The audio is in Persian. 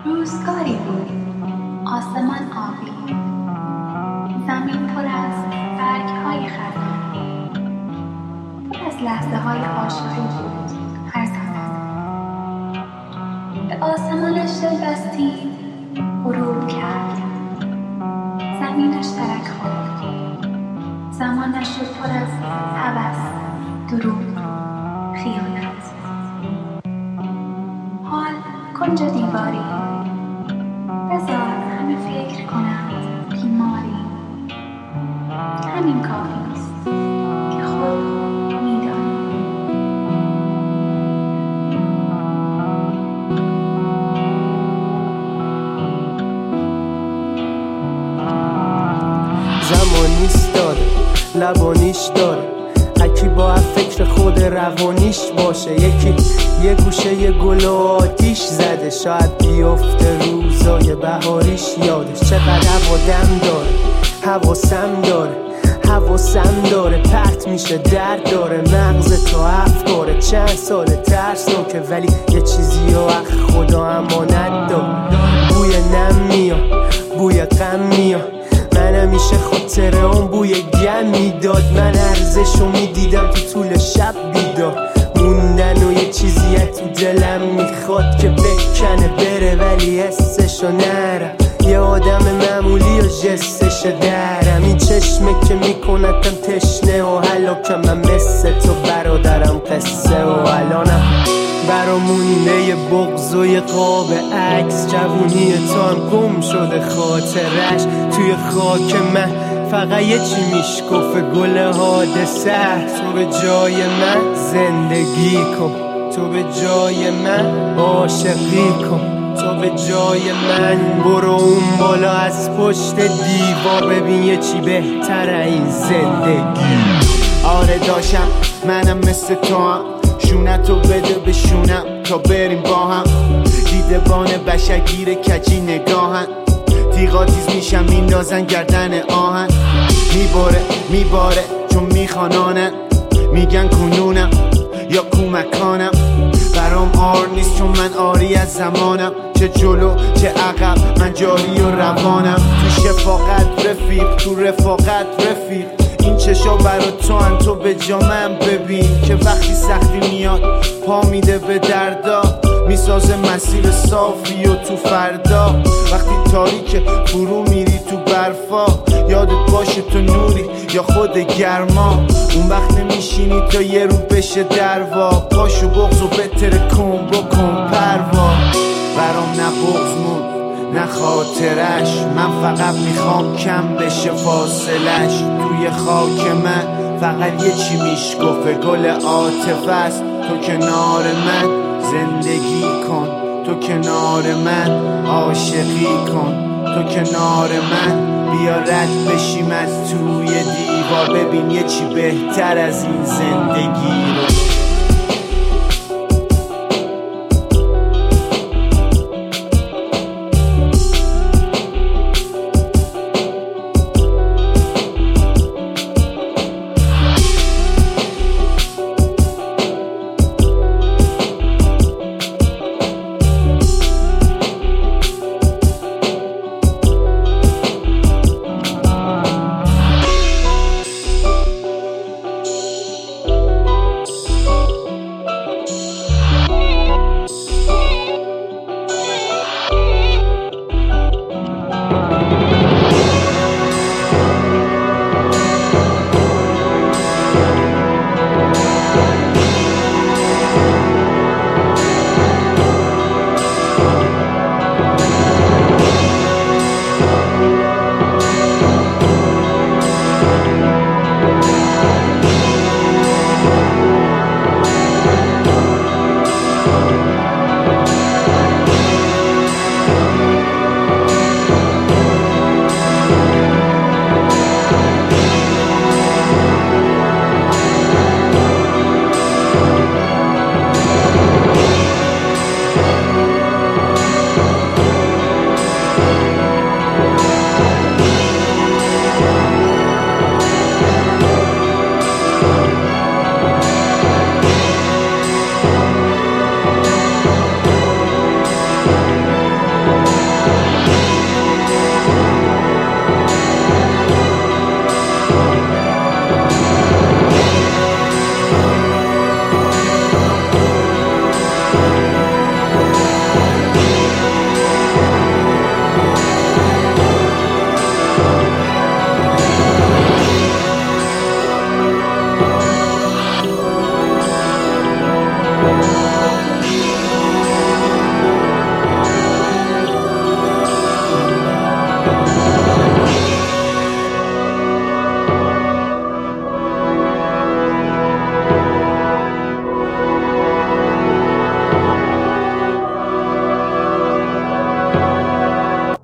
روزگاری بود، آسمان آبی، زمین پر از برگ‌های خزان، پر از لحظه‌های عاشقی بود هر زمان. به آسمانش دل بستید، غروب کرد، زمینش ترک خورد، زمانش شد پر از هوس، دروغ، خیانت. حال کنج دیواری، بذار همه فکر کنند بیماری. همین کافیست که خود میدانی. زمانیست داره، لبانیش داره، هکی با فکر خود روانیش باشه. یکی یه گوشه یه گل و آتیش زده، شاید بیفته روزای بهاریش یادش. چقدر هوادم داره، حواسم داره، پرت میشه درد داره، مغز تا افکاره. چند سال ترسناکه ولی یه چیزی رو خدا امانت داره. بوی نم میاد، بوی غم میاد، من همیشه خاطره اون بوی گم میداد. من ارزشو میدیدم تو طول شب بیدار موندن و یه چیزی تو دلم میخواد که بکنه بره ولی حسشو نرم. یه آدم معمولی و جستش درم، این چشمه که میکنتم تشنه و هلاکم. من مثل تو برادرم قصه و الانم برامونده یه بغض و یه قاب عکس. جوونی تو هم گم شده خاطرش توی خاک من. فقط یه چی میشکفه گل حادثه، تو به جای من زندگی کن، تو به جای من عاشقی کن، تو به جای من برو اون بالا از پشت دیوار ببین یه چی بهتره این زندگی. آره داشتم منم مثل تو هم، شونتو بده به شونم تا بریم با هم. دیدبان بشگیر کجی نگاهن، تیغا تیز میشم میندازن گردن آهن. میباره چون میخوانانن، میگن کنونم یا کومکانم. برام آر نیست چون من آری از زمانم، چه جلو چه عقب من جاری و روانم. تو شفاقت رفیق، تو رفاقت رفیق، این چشا برا تو ان تو به جا من ببین که وقتی سختی میاد پا میده به دردا، میسازه مسیر صافی و تو فردا. وقتی تاریکه فرو میری تو برفا، یادت باشه تو نوری یا خود گرما. اون وقت نمیشینی تا یه رو بشه دروا، پاشو بغض و بتره کن بکن پروا. برام نه بغض موند نه خاطرش، من فقط میخوام کم بشه فاصلش. توی خاک من فقط یه چی میشکفه گل عاطفه است. تو کنار من زندگی کن، تو کنار من عاشقی کن، تو کنار من بیا رد بشیم از توی دیوار ببین یه چی بهتر از این زندگی رو.